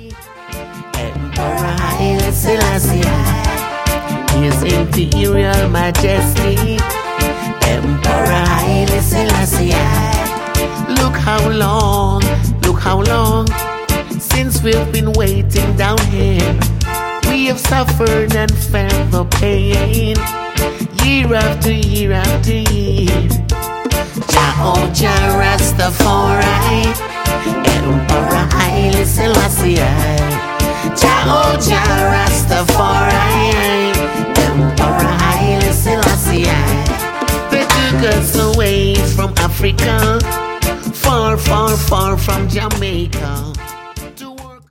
Emperor Haile Selassie, His Imperial Majesty. Emperor Haile Selassie. Look how long since we've been waiting down here. We have suffered and felt the pain, year after year after year. Jah Jah Rastafari, Emperor Haile Selassie. Jah Jah Rastafari, Emperor Haile Selassie. They took us away from Africa, far, far, far from Jamaica.